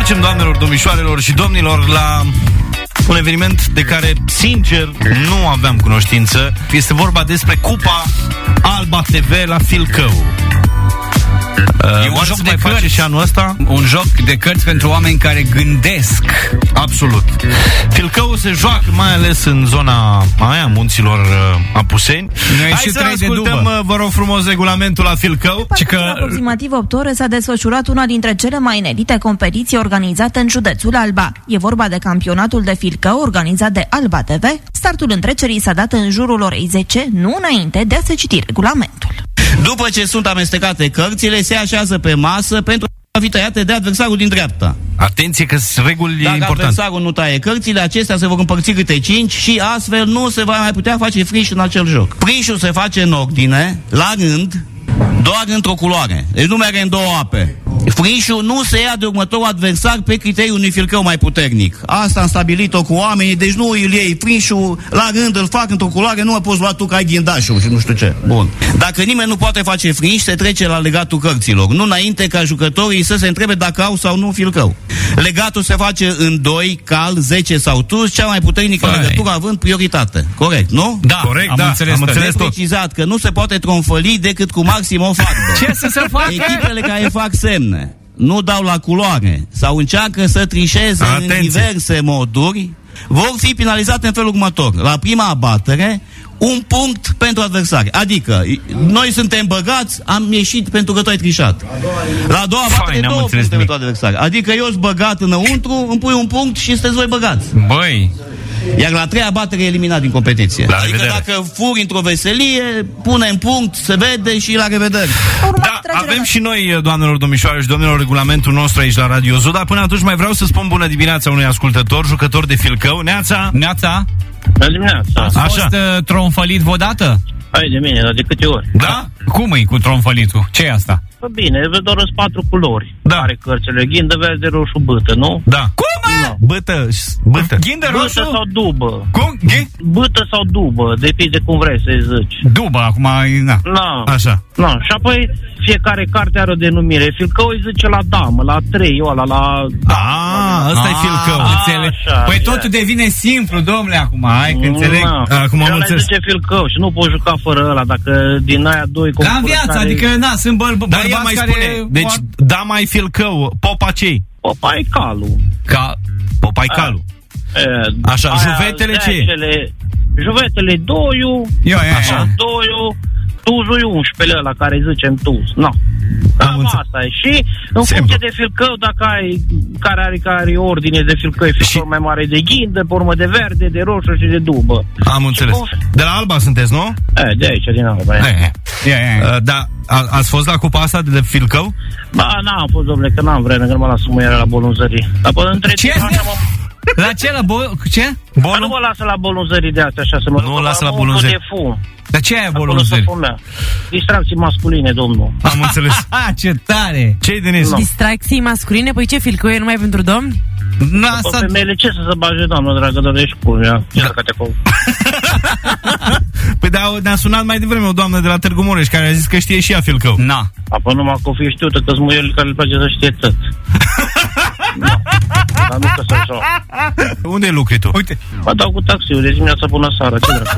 întoarcem, doamnelor, domnișoarelor și domnilor, la un eveniment de care, sincer, nu aveam cunoștință. Este vorba despre Cupa Alba TV la Filcău. E un joc de cărți și anul ăsta. Un joc de cărți pentru oameni care gândesc. Absolut. Filcău se joacă mai ales în zona aia, munților Apuseni. Hai să ascultăm, vă rog frumos, regulamentul la Filcău. În aproximativ 8 ore s-a desfășurat una dintre cele mai inedite competiții organizate în județul Alba. E vorba de campionatul de Filcău organizat de Alba TV. Startul întrecerii s-a dat în jurul orei 10, nu înainte de a se citi regulamentul. După ce sunt amestecate cărțile, se așează pe masă pentru a fi tăiate de adversarul din dreapta. Atenție că sunt reguli importante. Dacă adversarul nu taie cărțile, acestea se vor împărți câte 5 și astfel nu se va mai putea face friș în acel joc. Frișul se face în ordine, la rând, doar într-o culoare. Deci nu merge în două ape. Frișul nu se ia de următorul adversar pe criteriul unui Filcău mai puternic. Asta am stabilit-o cu oamenii, deci nu îl iei frișul, la rând îl fac într-o culoare, nu mă poți lua tu că ai ghindașul și nu știu ce. Bun. Dacă nimeni nu poate face friș, se trece la legatul cărților. Nu înainte ca jucătorii să se întrebe dacă au sau nu Filcău. Legatul se face în 2, cal, 10 sau tuz, cea mai puternică legătură având prioritate. Corect, nu? Da, corect, am înțeles tot. Precizat că nu se poate tronfăli decât cu maxim o farbă. Ce să se facă? Echipele care fac semne nu dau la culoare sau încearcă să trișeze în diverse moduri, vor fi penalizate în felul următor. La prima abatere, 1 punct pentru adversari. Adică, noi suntem băgați, am ieșit pentru că tu ai trișat. La a doua abatere, 2 puncte pentru adversari. Adică eu sunt băgat înăuntru, îmi pui 1 punct și sunteți voi băgați. Băi! Iar la 3 abatere e eliminat din competiție. La adică revedere. Dacă furi într-o veselie, pune în punct, se vede și la revedere. Da, avem și noi, doamnelor, domnișoare și domnilor, regulamentul nostru aici la Radio Zoo, dar până atunci mai vreau să spun bună dimineața unui ascultător, jucător de Filcău. Neața! Neața! Bună dimineața! Ați fost tronfălit vreodată? Hai de mine, dar de câte ori? Da? Cum e cu tronfălitul? Ce e asta? Bine, doar sunt 4 culori. Da. Are cărțile, ghindă, verde, roșu, bâtă, nu? Da. Cum, No. Bâtă. Ghindă roșu? Bâtă sau dubă. Cum? Bâtă sau dubă, depinde cum vrei să-i zici. Dubă, acum, na. Na. Așa. Na. Și apoi fiecare carte are o denumire. Filcău îi zice la damă, la 3, ăla, la... Ăsta e Filcău. Așa, păi totul devine simplu, domnule, acum, hai că înțeleg. Acum am înțeles. zice Filcău și nu poți juca fără ăla, dacă din aia 2... Ca în viață, adică, na, sunt bărbați mai care... spune. Deci, da, mai Filcău, Popa cei? Popa e calul. Popa e calul. Așa, juvetele ce? Juvetele doiu, doiu, tuzul e 11 ăla care îi zicem tuz. No. Cam asta e. Și în funcție de Filcău, dacă ai care are ordine de Filcău, e Filcău mai mare de ghindă, pe urmă de verde, de roșu și de dubă. Am înțeles. De la Alba sunteți, nu? De aici, din Alba. Da, ați fost la cupa asta de Filcău? Ba, n-am fost, domnule, că n-am vrea, că mă las muiere la bolunzării. Dar până între ce? La ce? Ce? Nu mă lasă la bolunzării de astea, așa, să mă nu lasă la bolunzării. Dar ce e bolunzării? Distracții masculine, domnul. Am înțeles. Ce tare! Ce-i, Denis? Distracții masculine? Păi ce, Filcău e numai pentru domni? Pe femeile ce să se bage, doamnă dragă, dar ești culmea. Păi da, ne-a sunat mai devreme o doamnă de la Târgu Mureș care a zis că știe și ea Filcău. Na. Apoi numai că o fi știută că-s muieli care le place să știe tot. Dar nu că să joc. Unde lucri tu? Uite. Mă dau cu taxiul de dimineața până seara, ce dracu.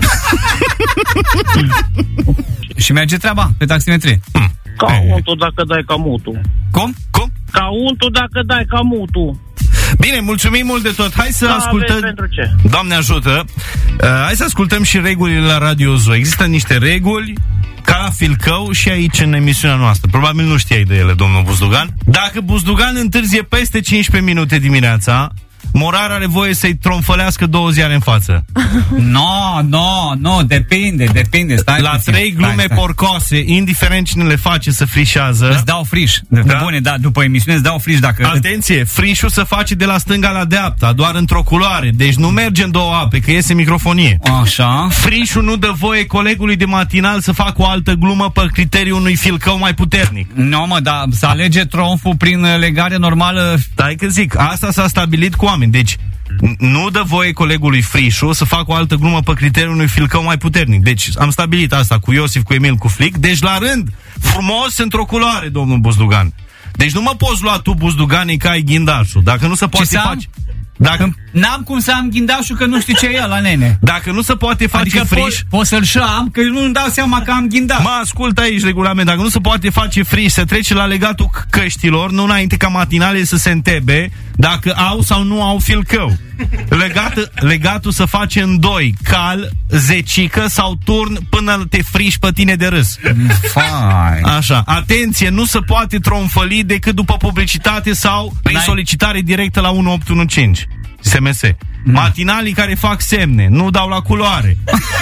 Și merge treaba pe taximetrie. Ca untul dacă dai ca mutul. Cum? Ca untul dacă dai ca mutul. Bine, mulțumim mult de tot. Hai să ascultăm. Pentru ce? Doamne ajută. Hai să ascultăm și regulile la Radio Zoo. Există niște reguli ca la Filcău și aici în emisiunea noastră. Probabil nu știai de ele, domnul Buzdugan. Dacă Buzdugan întârzie peste 15 minute dimineața, Morar are voie să-i tronfălească 2 ziare în față. No, depinde. Stai la puțin, 3 glume porcoase, indiferent cine le face, să frișează. Îți dau friș. Bune, da, după emisiune îți dau friș dacă... Atenție, frișul se face de la stânga la dreapta, doar într-o culoare. Deci nu merge în 2 ape, că iese microfonie. Așa. Frișul nu dă voie colegului de matinal să facă o altă glumă pe criteriul unui Filcău mai puternic. Nu, mă, dar să alege tronful prin legare normală. Stai că zic, asta s-a stabilit cu oameni. Deci nu dă voie colegului Frișu să facă o altă glumă pe criteriul unui Filcău mai puternic. Deci am stabilit asta cu Iosif, cu Emil, cu Flic. Deci la rând, frumos într-o culoare, domnul Buzdugan. Deci nu mă poți lua tu, Buzdugane, că ai ghindașul. Dacă nu se poate face... Dacă n-am cum să am ghindașul, că nu știu ce e ăla, nene. Dacă nu se poate face friș... Pot să-l șam, că nu-mi dau seama că am ghindaș. Mă, ascultă aici regulament. Dacă nu se poate face friș, se trece la legatul căștilor, nu înainte ca matinale să se întebe dacă au sau nu au filcău. Legatul se face în doi: cal, zecică sau turn, până te friși pe tine de râs. Așa. Atenție, nu se poate tronfăli decât după publicitate sau prin solicitare directă la 1815 SMS. Matinalii care fac semne nu dau la culoare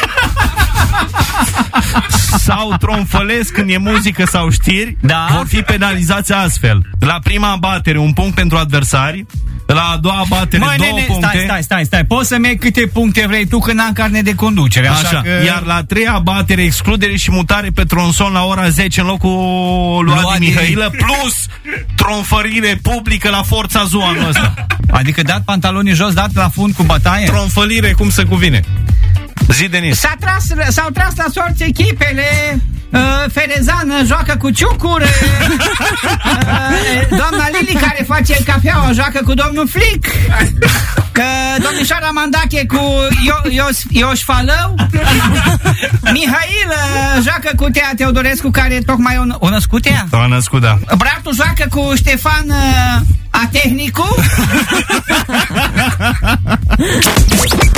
sau tronfălesc când e muzică sau știri, vor fi penalizați astfel: la prima abatere 1 punct pentru adversari, la a doua abatere 2 puncte. Stai. Poți să-mi iei câte puncte vrei tu, când am carne de conducere. Așa că... Iar la 3 abatere, excludere și mutare pe tronson la ora 10 în locul lui Mihailă, plus tronfărire publică la Forța Zoo anul ăsta. Adică dat pantalonii jos, dat la fund cu bătaie? Tronfălire cum se cuvine. Zi, Denis. S-au tras la sorți echipele. Ferezan joacă cu Ciucur. Doamna Lili, care face cafeaua, joacă cu domnul Flic. Domnișoara Mandache cu Ioș Falău. Mihail joacă cu Tea Teodorescu, care tocmai o născut ea. O născut, da. Bratul joacă cu Ștefan Atehnicu.